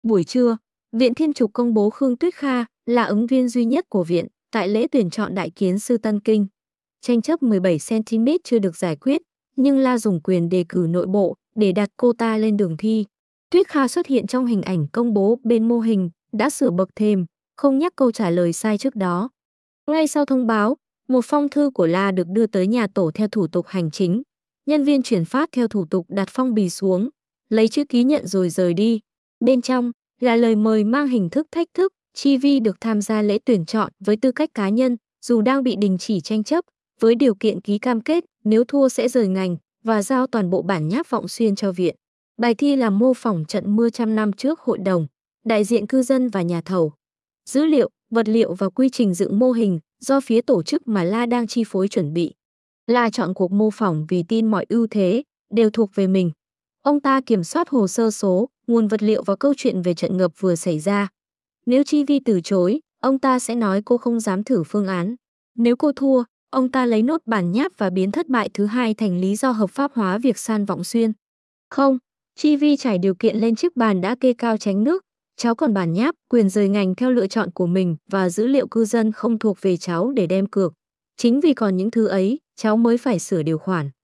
Buổi trưa, Viện Thiên Trục công bố Khương Tuyết Kha là ứng viên duy nhất của viện tại lễ tuyển chọn đại kiến sư Tân Kinh. Tranh chấp 17 cm chưa được giải quyết, nhưng La dùng quyền đề cử nội bộ để đặt cô ta lên đường thi. Tuyết Kha xuất hiện trong hình ảnh công bố bên mô hình, đã sửa bậc thềm, không nhắc câu trả lời sai trước đó. Ngay sau thông báo, một phong thư của La được đưa tới nhà tổ theo thủ tục hành chính. Nhân viên chuyển phát theo thủ tục đặt phong bì xuống, lấy chữ ký nhận rồi rời đi. Bên trong là lời mời mang hình thức thách thức, Chi Vi được tham gia lễ tuyển chọn với tư cách cá nhân, dù đang bị đình chỉ tranh chấp, với điều kiện ký cam kết nếu thua sẽ rời ngành và giao toàn bộ bản nháp Vọng Xuyên cho viện. Bài thi là mô phỏng trận mưa trăm năm trước hội đồng, đại diện cư dân và nhà thầu. Dữ liệu, vật liệu và quy trình dựng mô hình do phía tổ chức mà La đang chi phối chuẩn bị. La chọn cuộc mô phỏng vì tin mọi ưu thế đều thuộc về mình. Ông ta kiểm soát hồ sơ số, nguồn vật liệu và câu chuyện về trận ngập vừa xảy ra. Nếu Chi Vi từ chối, ông ta sẽ nói cô không dám thử phương án. Nếu cô thua, ông ta lấy nốt bản nháp và biến thất bại thứ hai thành lý do hợp pháp hóa việc san Vọng Xuyên. Không, Chi Vi trải điều kiện lên chiếc bàn đã kê cao tránh nước. Cháu còn bản nháp, quyền rời ngành theo lựa chọn của mình và dữ liệu cư dân không thuộc về cháu để đem cược. Chính vì còn những thứ ấy, cháu mới phải sửa điều khoản.